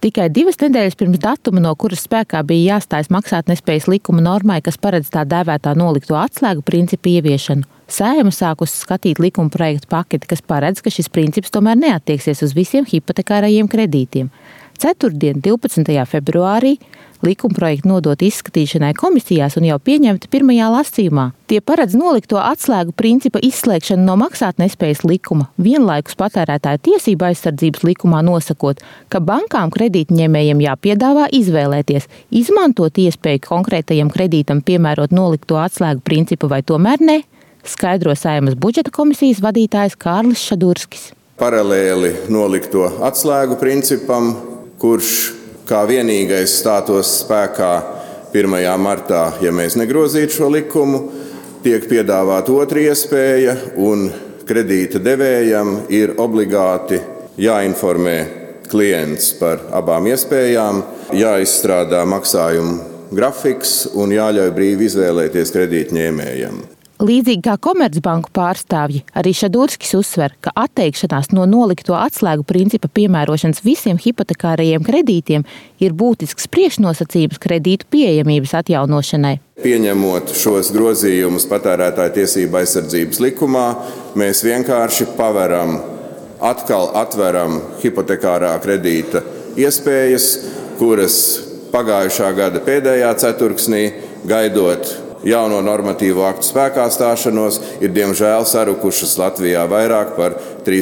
Tikai 2 nedēļas pirms datuma, no kuras spēkā bija jāstājas maksātnespējas likuma normai, kas paredz tā dēvētā nolikto atslēgu principu ieviešanu, Saeima sākusi skatīt likuma projektu paketi, kas paredz, ka šis princips tomēr neattieksies uz visiem hipotekārajiem kredītiem. Ceturtdien, 12. februārī, likumprojekti nodot izskatīšanai komisijās un jau pieņemti pirmajā lasījumā. Tie paredz nolikto atslēgu principa izslēgšanu no maksātnespējas likuma, vienlaikus patērētāju tiesību aizsardzības likumā nosakot, ka bankām kredītņēmējiem jāpiedāvā izvēlēties, izmantot iespēju konkrētajam kredītam piemērot nolikto atslēgu principu vai tomēr ne, skaidro Saeimas budžeta komisijas vadītājs Kārlis Šadurskis. Paralēli nolikto atslēgu principam, kurš kā vienīgais stātos spēkā 1. martā, ja mēs negrozītu šo likumu, tiek piedāvāta otra iespēja un kredīta devējam ir obligāti jāinformē klients par abām iespējām, jāizstrādā maksājumu grafiks un jāļauj brīvi izvēlēties kredītņēmējam. Līdzīgi kā Komercbanku pārstāvji, arī Šadurskis uzsver, ka atteikšanās no nolikto atslēgu principa piemērošanas visiem hipotekārajiem kredītiem ir būtisks priekšnosacījums kredītu pieejamības atjaunošanai. Pieņemot šos grozījumus patērētāju tiesību aizsardzības likumā, mēs vienkārši atveram hipotekārā kredīta iespējas, kuras pagājušā gada pēdējā ceturksnī, gaidot jauno normatīvo aktu spēkā stāšanos, ir diemžēl sarukušas Latvijā vairāk par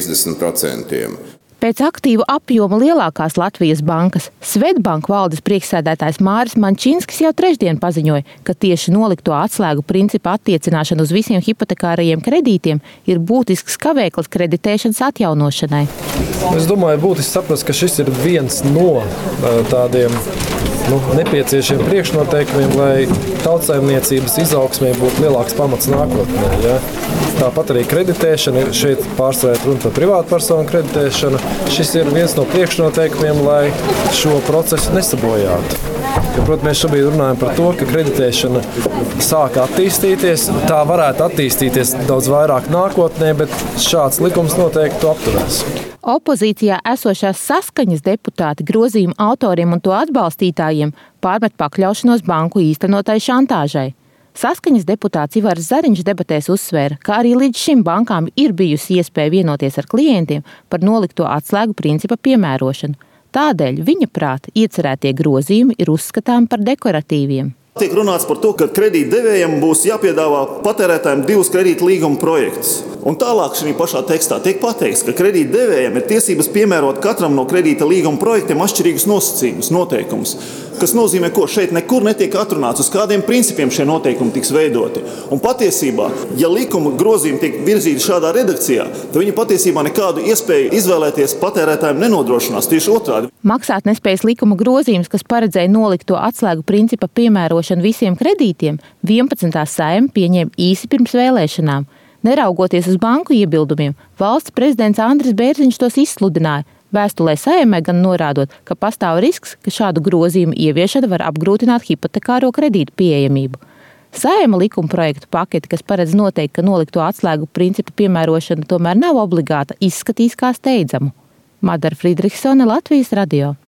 30%. Pēc aktīvu apjoma lielākās Latvijas bankas Svedbank valdes priekšsēdētājs Māris Mančinskis jau trešdien paziņoja, ka tieši nolikto atslēgu principa attiecināšana uz visiem hipotekārajiem kredītiem ir būtisks kavēklis kreditēšanas atjaunošanai. Es domāju, būtiski saprast, ka šis ir viens no tādiem nepieciešamiem priekšnoteikumiem, lai tautsaimniecības izaugsmē būtu lielāks pamats nākotnē. Ja? Tāpat arī kreditēšana, šeit pārsvarā runa par privātpersonu kreditēšanu. Šis ir viens no priekšnoteikumiem, lai šo procesu nesabojātu. Protams, mēs šobrīd runājam par to, ka kreditēšana sāk attīstīties. Tā varētu attīstīties daudz vairāk nākotnē, bet šāds likums noteikti to apturēs. Opozīcijā esošās Saskaņas deputāti grozījuma autoriem un to atbalstītājiem pārmet pakļaušanos banku īstenotai šantāžai. Saskaņas deputāts Ivars Zariņš debatēs uzsvēra, ka arī līdz šim bankām ir bijusi iespēja vienoties ar klientiem par nolikto atslēgu principa piemērošanu. Tādēļ viņa prāta iecerētie grozījumi ir uzskatāmi par dekoratīviem. Tiek runāts par to, ka kredītdevējiem būs jāpiedāvā patērētājiem 2 kredīta līguma projektus. Un tālāk šajā pašā tekstā tiek pateikts, ka kredītdevējiem ir tiesības piemērot katram no kredīta līguma projektiem atšķirīgus nosacījumus, noteikumus. Kas nozīmē, ko šeit nekur netiek atrunāts, uz kādiem principiem šie noteikumi tiks veidoti. Un patiesībā, ja likuma grozījumi tiek virzīti šādā redakcijā, tad viņi patiesībā nekādu iespēju izvēlēties patērētājiem nenodrošinās, tieši otrādi. Maksātnespējas likuma grozījums, kas paredzēja nolikto atslēgu principa piemērošanu visiem kredītiem, 11. Saeima pieņēma īsi pirms vēlēšanām. Neraugoties uz banku iebildumiem, valsts prezidents Andris Bērziņš tos izsludināja, vēstulē Saeimai gan norādot, ka pastāv risks, ka šādu grozījumu ieviešana var apgrūtināt hipotekāro kredītu pieejamību. Saeima likuma projektu paketi, kas paredz noteikt, ka nolikto atslēgu principu piemērošana tomēr nav obligāta, izskatīs kā steidzamu. Madara Friedrichsone, Latvijas radio.